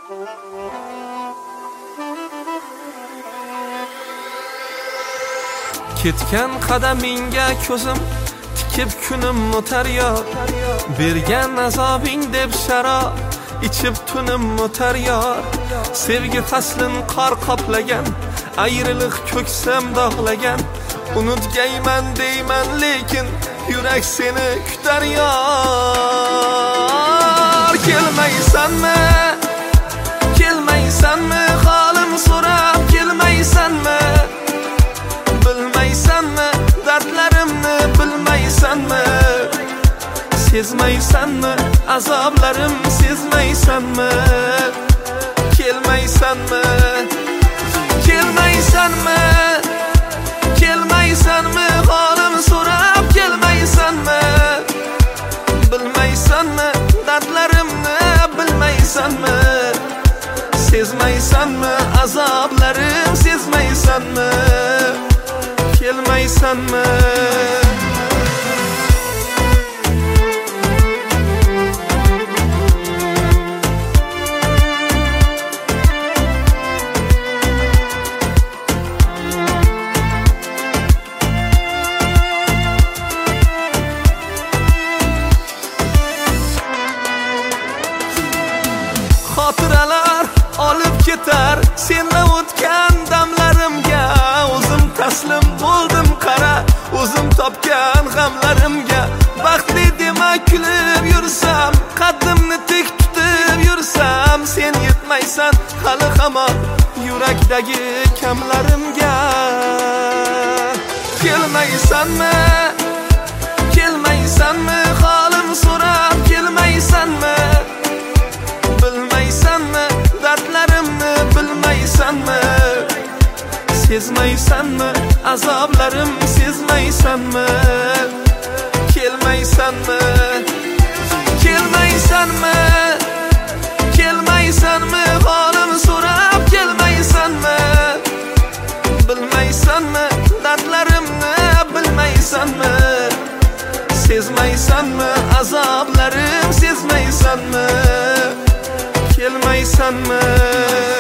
Ketgan qadamingga ko'zim tikib kunim o'tar yor, bergan azobing deb sharob ichib tunim o'tar yor. Sevgi faslin qor qoplagan, ayriliq ko'ksam dog'lagan, unutgayman deyman lekin yurak seni kutar yor. Kelmaysanmi, kelmaysanmi, holim so'rab kelmaysanmi? Bilmaysanmi, dardlarimni bilmaysanmi? Sezmaysanmi, azoblarim sezmaysanmi? Kelmaysanmi, kelmaysanmi, kelmaysanmi, holim so'rab kelmaysanmi? Bilmaysanmi, dardlarimni bilmaysanmi? Sezmaysanmi, azoblarim sezmaysanmi? Kelmaysanmi? Xotiralar olib ketar senla o'tgan damlarimga, o'zim taslim bo'ldim qara o'zim topgan g'amlarimga. Baxtli dema kulib yursam, qaddimni tik tutib yursam, sen yetmaysan hali hamon yurakdagi kamlarimga. Kelmaysanmi, kelmaysanmi, holim so'rab kelmaysanmi? Bilmaysanmi, dardlarimni bilmaysanmi? Sezmaysanmi, azoblarim sezmaysanmi? Kelmaysanmi, kelmaysanmi, kelmaysanmi, holim so'rab kelmaysanmi? Bilmaysanmi, dardlarimni bilmaysanmi? Sezmaysanmi, azoblarim sezmaysanmi? Kelmaysanmi?